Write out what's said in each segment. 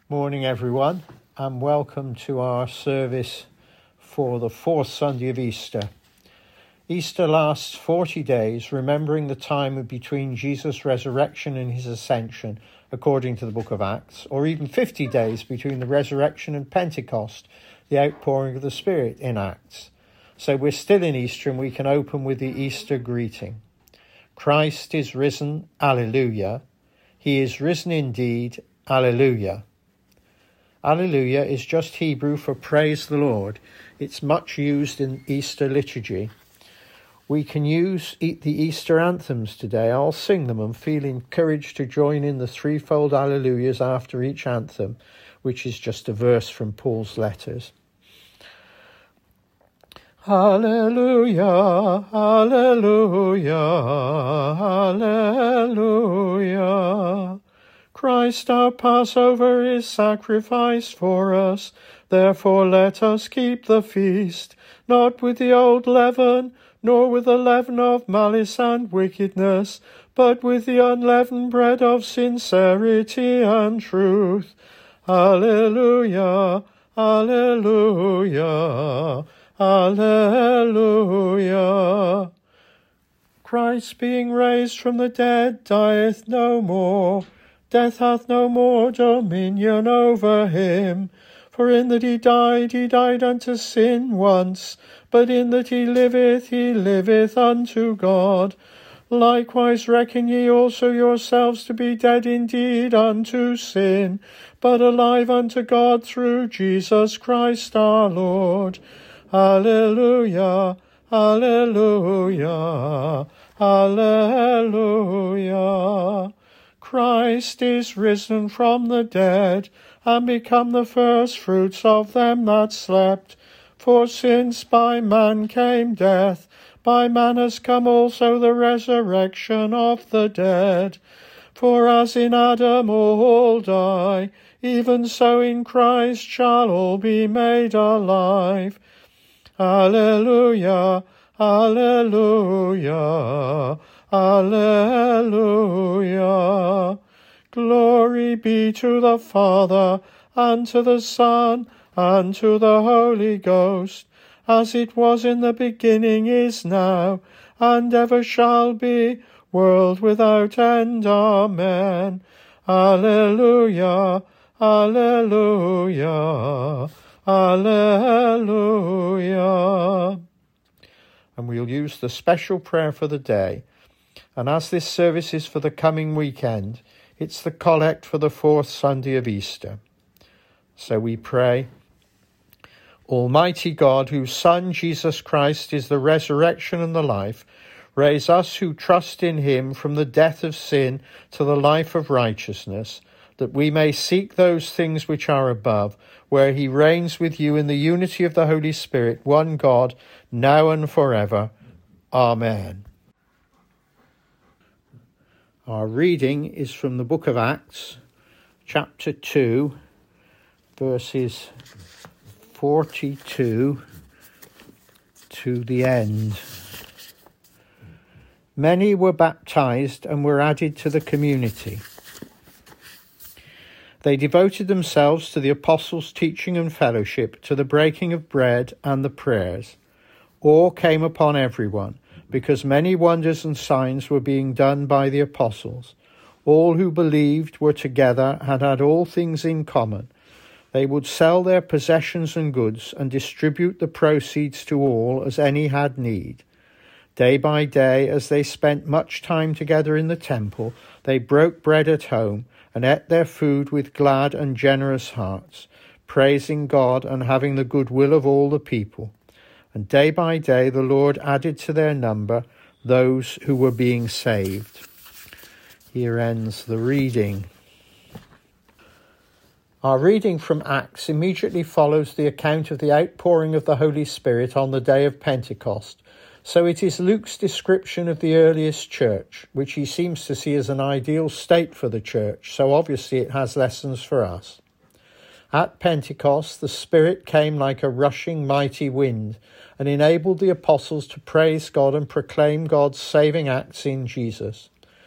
Morning, everyone, and welcome to our service for the fourth Sunday of Easter. Easter lasts 40 days, remembering the time between Jesus' resurrection and his ascension, according to the book of Acts, or even 50 days between the resurrection and Pentecost, the outpouring of the Spirit in Acts. So we're still in Easter, and we can open with the Easter greeting. Christ is risen, alleluia. He is risen indeed, alleluia. Alleluia is just Hebrew for praise the Lord. It's much used in Easter liturgy. We can use the Easter anthems today. I'll sing them and feel encouraged to join in the threefold alleluias after each anthem, which is just a verse from Paul's letters. Alleluia, alleluia, alleluia. Christ our Passover is sacrificed for us, therefore let us keep the feast, not with the old leaven, nor with the leaven of malice and wickedness, but with the unleavened bread of sincerity and truth. Alleluia, alleluia, alleluia. Christ being raised from the dead dieth no more. Death hath no more dominion over him. For in that he died unto sin once, but in that he liveth unto God. Likewise reckon ye also yourselves to be dead indeed unto sin, but alive unto God through Jesus Christ our Lord. Alleluia, alleluia, alleluia. Christ is risen from the dead, and become the firstfruits of them that slept. For since by man came death, by man has come also the resurrection of the dead. For as in Adam all die, even so in Christ shall all be made alive. Alleluia, alleluia, alleluia. Glory be to the Father, and to the Son, and to the Holy Ghost, as it was in the beginning, is now, and ever shall be, world without end. Amen. Alleluia, alleluia, alleluia. And we'll use the special prayer for the day. And as this service is for the coming weekend, it's the collect for the fourth Sunday of Easter. So we pray, Almighty God, whose Son Jesus Christ is the resurrection and the life, raise us who trust in him from the death of sin to the life of righteousness, that we may seek those things which are above, where he reigns with you in the unity of the Holy Spirit, one God, now and forever. Amen. Our reading is from the book of Acts, chapter 2, verses 42 to the end. Many were baptized and were added to the community. They devoted themselves to the apostles' teaching and fellowship, to the breaking of bread and the prayers. Awe came upon everyone, because many wonders and signs were being done by the apostles. All who believed were together and had all things in common. They would sell their possessions and goods and distribute the proceeds to all as any had need. Day by day, as they spent much time together in the temple, they broke bread at home and ate their food with glad and generous hearts, praising God and having the goodwill of all the people. And day by day the Lord added to their number those who were being saved. Here ends the reading. Our reading from Acts immediately follows the account of the outpouring of the Holy Spirit on the day of Pentecost. So it is Luke's description of the earliest church, which he seems to see as an ideal state for the church, so obviously it has lessons for us. At Pentecost, the Spirit came like a rushing mighty wind and enabled the apostles to praise God and proclaim God's saving acts in Jesus.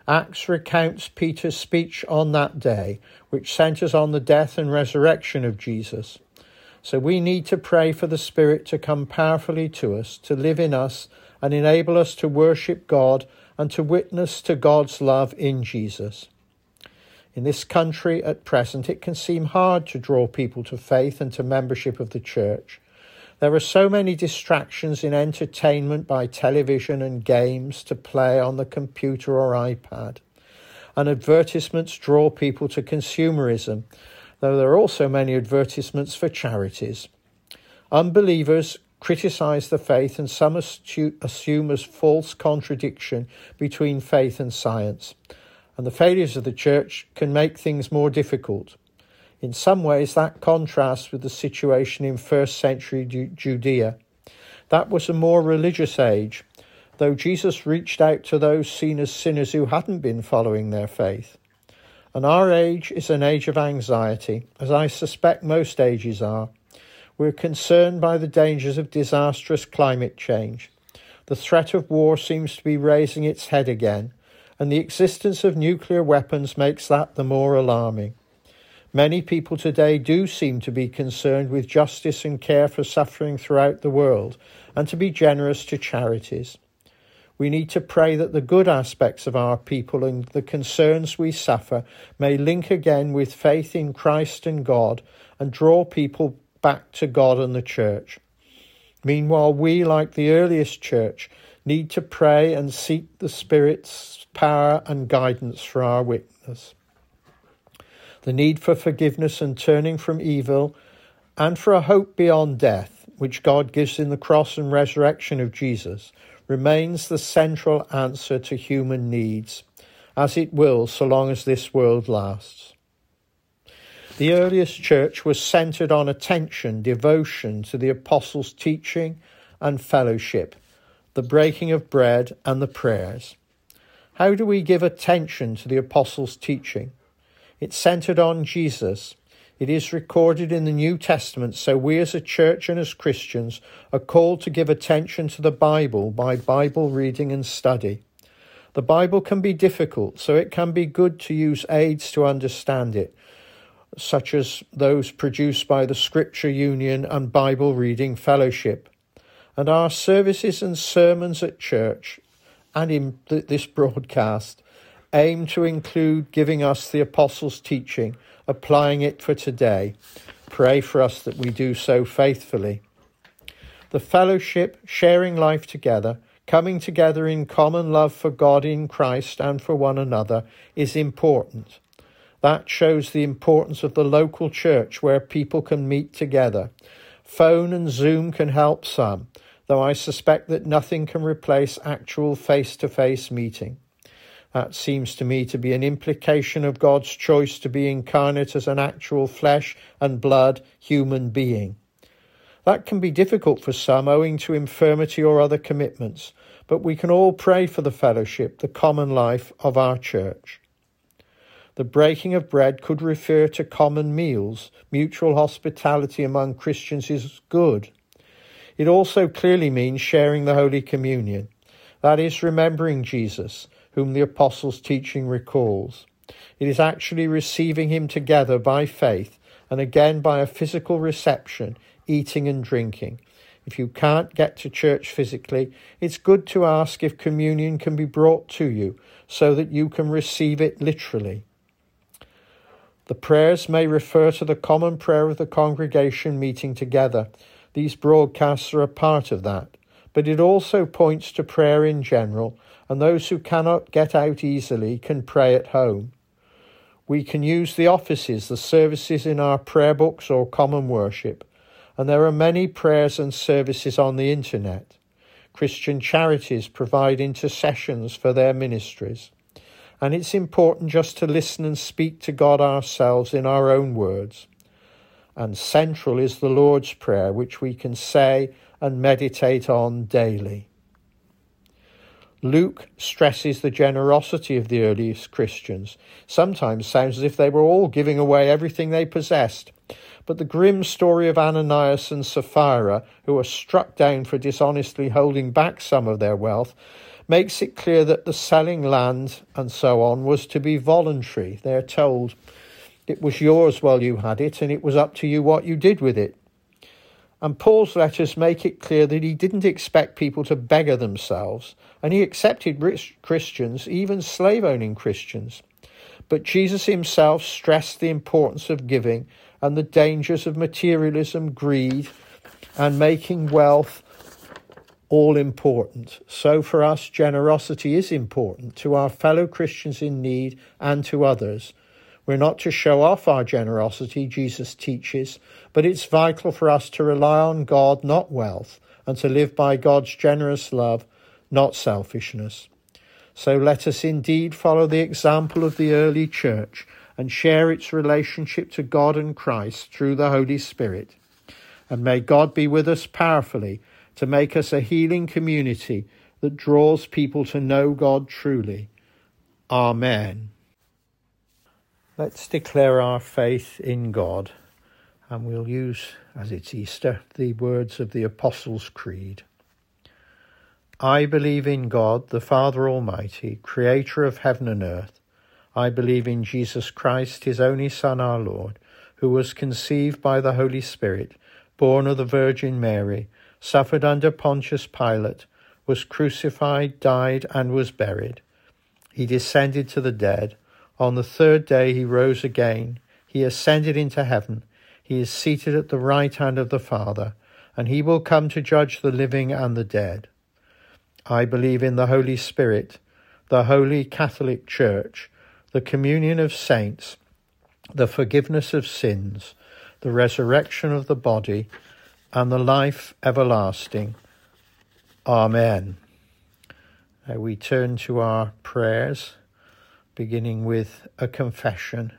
Acts recounts Peter's speech on that day, which centres on the death and resurrection of Jesus. So we need to pray for the Spirit to come powerfully to us, to live in us and enable us to worship God and to witness to God's love in Jesus. In this country at present, it can seem hard to draw people to faith and to membership of the church. There are so many distractions in entertainment by television and games to play on the computer or iPad. And advertisements draw people to consumerism, though there are also many advertisements for charities. Unbelievers criticise the faith, and some assume as false contradiction between faith and science. And the failures of the church can make things more difficult. In some ways, that contrasts with the situation in first century Judea. That was a more religious age, though Jesus reached out to those seen as sinners who hadn't been following their faith. And our age is an age of anxiety, as I suspect most ages are. We're concerned by the dangers of disastrous climate change. The threat of war seems to be raising its head again, and the existence of nuclear weapons makes that the more alarming. Many people today do seem to be concerned with justice and care for suffering throughout the world, and to be generous to charities. We need to pray that the good aspects of our people and the concerns we suffer may link again with faith in Christ and God and draw people back to God and the church. Meanwhile, we, like the earliest church, need to pray and seek the Spirit's power and guidance for our witness. The need for forgiveness and turning from evil, and for a hope beyond death, which God gives in the cross and resurrection of Jesus, remains the central answer to human needs, as it will so long as this world lasts. The earliest church was centred on attention, devotion to the apostles' teaching and fellowship, the breaking of bread and the prayers. How do we give attention to the apostles' teaching? It's centred on Jesus. It is recorded in the New Testament, so we as a church and as Christians are called to give attention to the Bible by Bible reading and study. The Bible can be difficult, so it can be good to use aids to understand it, such as those produced by the Scripture Union and Bible Reading Fellowship. And our services and sermons at church and in this broadcast aim to include giving us the apostles' teaching, applying it for today. Pray for us that we do so faithfully. The fellowship, sharing life together, coming together in common love for God in Christ and for one another is important. That shows the importance of the local church where people can meet together. Phone and Zoom can help some, though I suspect that nothing can replace actual face-to-face meeting. That seems to me to be an implication of God's choice to be incarnate as an actual flesh and blood human being. That can be difficult for some owing to infirmity or other commitments, but we can all pray for the fellowship, the common life of our church. The breaking of bread could refer to common meals. Mutual hospitality among Christians is good. It also clearly means sharing the Holy Communion. That is remembering Jesus, whom the apostles' teaching recalls. It is actually receiving him together by faith, and again by a physical reception, eating and drinking. If you can't get to church physically, it's good to ask if communion can be brought to you, so that you can receive it literally. The prayers may refer to the common prayer of the congregation meeting together. These broadcasts are a part of that. But it also points to prayer in general, and those who cannot get out easily can pray at home. We can use the offices, the services in our prayer books or common worship, and there are many prayers and services on the internet. Christian charities provide intercessions for their ministries, and it's important just to listen and speak to God ourselves in our own words. And central is the Lord's Prayer, which we can say and meditate on daily. Luke stresses the generosity of the earliest Christians. Sometimes sounds as if they were all giving away everything they possessed. But the grim story of Ananias and Sapphira, who were struck down for dishonestly holding back some of their wealth, makes it clear that the selling land and so on was to be voluntary. They're told it was yours while you had it, and it was up to you what you did with it. And Paul's letters make it clear that he didn't expect people to beggar themselves, and he accepted rich Christians, even slave-owning Christians. But Jesus himself stressed the importance of giving and the dangers of materialism, greed, and making wealth all important. So for us, generosity is important to our fellow Christians in need and to others. We're not to show off our generosity, Jesus teaches, but it's vital for us to rely on God, not wealth, and to live by God's generous love, not selfishness. So let us indeed follow the example of the early church and share its relationship to God and Christ through the Holy Spirit. And may God be with us powerfully to make us a healing community that draws people to know God truly. Amen. Let's declare our faith in God, and we'll use, as it's Easter, the words of the Apostles' Creed. I believe in God, the Father Almighty, creator of heaven and earth. I believe in Jesus Christ, his only Son, our Lord, who was conceived by the Holy Spirit, born of the Virgin Mary, suffered under Pontius Pilate, was crucified, died, and was buried. He descended to the dead. On the third day he rose again. He ascended into heaven. He is seated at the right hand of the Father, and he will come to judge the living and the dead. I believe in the Holy Spirit, the Holy Catholic Church, the communion of saints, the forgiveness of sins, the resurrection of the body, and the life everlasting. Amen. Now we turn to our prayers, beginning with a confession.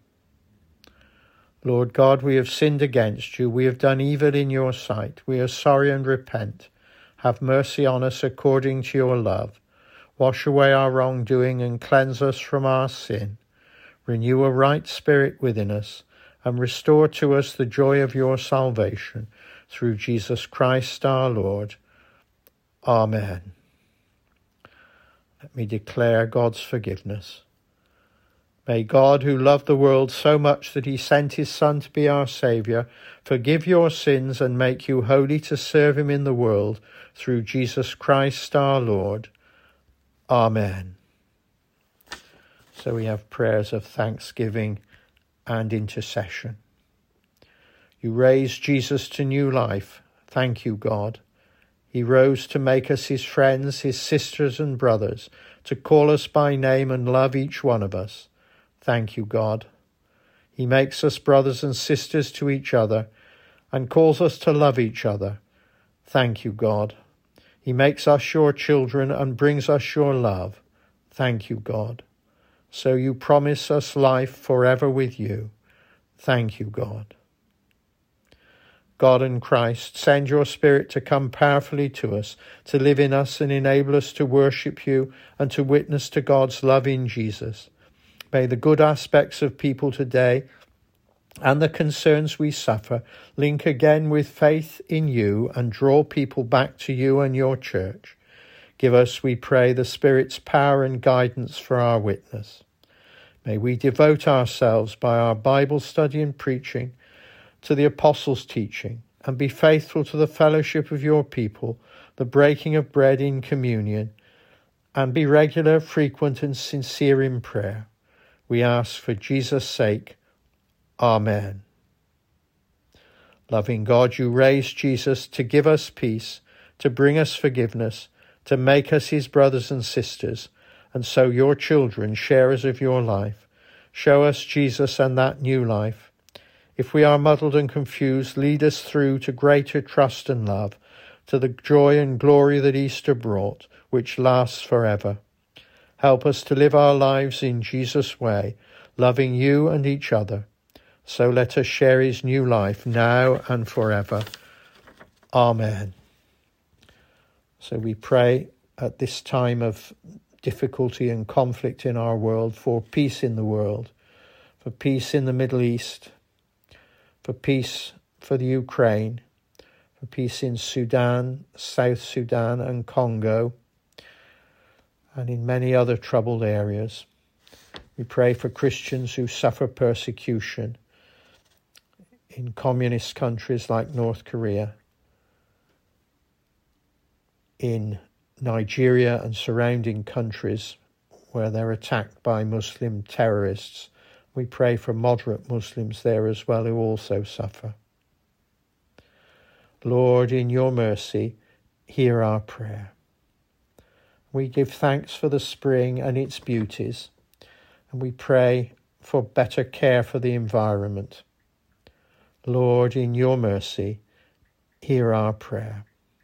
Lord God, we have sinned against you. We have done evil in your sight. We are sorry and repent. Have mercy on us according to your love. Wash away our wrongdoing and cleanse us from our sin. Renew a right spirit within us and restore to us the joy of your salvation through Jesus Christ our Lord. Amen. Let me declare God's forgiveness. May God, who loved the world so much that he sent his Son to be our Saviour, forgive your sins and make you holy to serve him in the world through Jesus Christ our Lord. Amen. So we have prayers of thanksgiving and intercession. You raised Jesus to new life. Thank you, God. He rose to make us his friends, his sisters and brothers, to call us by name and love each one of us. Thank you, God. He makes us brothers and sisters to each other and calls us to love each other. Thank you, God. He makes us your children and brings us your love. Thank you, God. So you promise us life forever with you. Thank you, God. God and Christ, send your Spirit to come powerfully to us, to live in us and enable us to worship you and to witness to God's love in Jesus. May the good aspects of people today and the concerns we suffer link again with faith in you and draw people back to you and your church. Give us, we pray, the Spirit's power and guidance for our witness. May we devote ourselves by our Bible study and preaching to the Apostles' teaching and be faithful to the fellowship of your people, the breaking of bread in communion, and be regular, frequent and sincere in prayer. We ask for Jesus' sake. Amen. Loving God, you raised Jesus to give us peace, to bring us forgiveness, to make us his brothers and sisters, and so your children, sharers of your life. Show us Jesus and that new life. If we are muddled and confused, lead us through to greater trust and love, to the joy and glory that Easter brought, which lasts forever. Help us to live our lives in Jesus' way, loving you and each other. So let us share his new life now and forever. Amen. So we pray at this time of difficulty and conflict in our world for peace in the world, for peace in the Middle East, for peace for the Ukraine, for peace in Sudan, South Sudan and Congo, and in many other troubled areas. We pray for Christians who suffer persecution in communist countries like North Korea, in Nigeria and surrounding countries where they're attacked by Muslim terrorists. We pray for moderate Muslims there as well who also suffer. Lord, in your mercy, hear our prayer. We give thanks for the spring and its beauties, and we pray for better care for the environment. Lord, in your mercy, hear our prayer.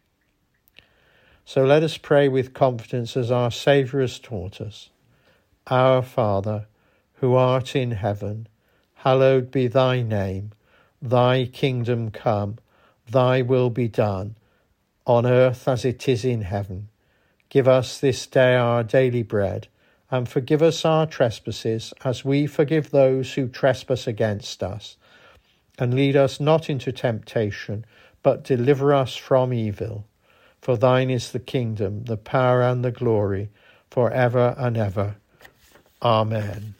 So let us pray with confidence as our Saviour has taught us. Our Father, who art in heaven, hallowed be thy name. Thy kingdom come, thy will be done, on earth as it is in heaven. Give us this day our daily bread, and forgive us our trespasses, as we forgive those who trespass against us. And lead us not into temptation, but deliver us from evil. For thine is the kingdom, the power and the glory, for ever and ever. Amen.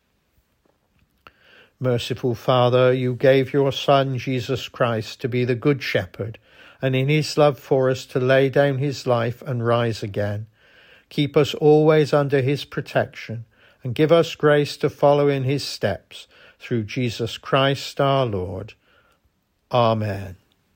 Merciful Father, you gave your Son, Jesus Christ, to be the Good Shepherd, and in his love for us to lay down his life and rise again. Keep us always under his protection, and give us grace to follow in his steps, through Jesus Christ our Lord. Amen.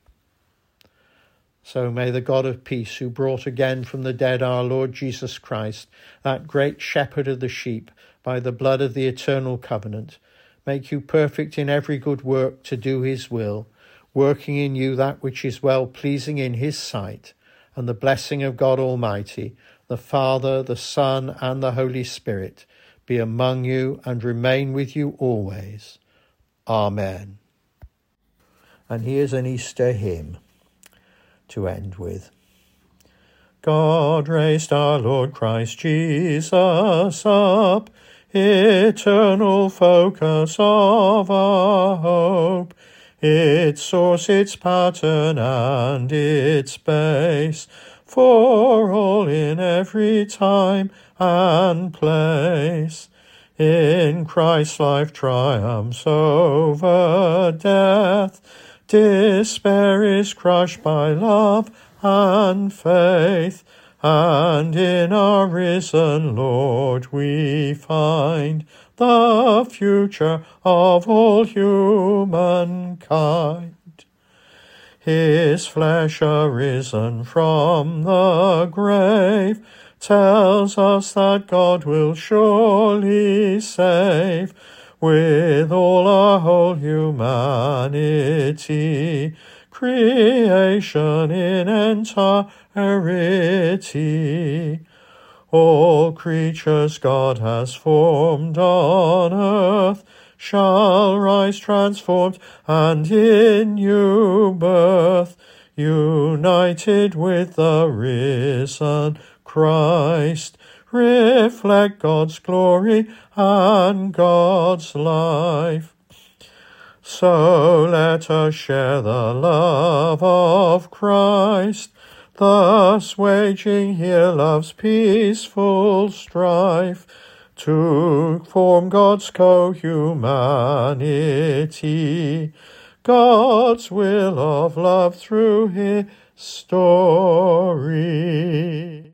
So may the God of peace, who brought again from the dead our Lord Jesus Christ, that great shepherd of the sheep, by the blood of the eternal covenant, make you perfect in every good work to do his will, working in you that which is well-pleasing in his sight, and the blessing of God Almighty, the Father, the Son, and the Holy Spirit, be among you and remain with you always. Amen. And here's an Easter hymn to end with. God raised our Lord Christ Jesus up, eternal focus of our hope, its source, its pattern, and its base, for all in every time and place. In Christ's life triumphs over death, despair is crushed by love and faith, and in our risen Lord we find the future of all humankind. His flesh arisen from the grave tells us that God will surely save, with all our whole humanity, creation in entirety. All creatures God has formed on earth shall rise transformed and in new birth, united with the risen Christ, reflect God's glory and God's life. So let us share the love of Christ, thus waging here love's peaceful strife, to form God's co-humanity, God's will of love through his story.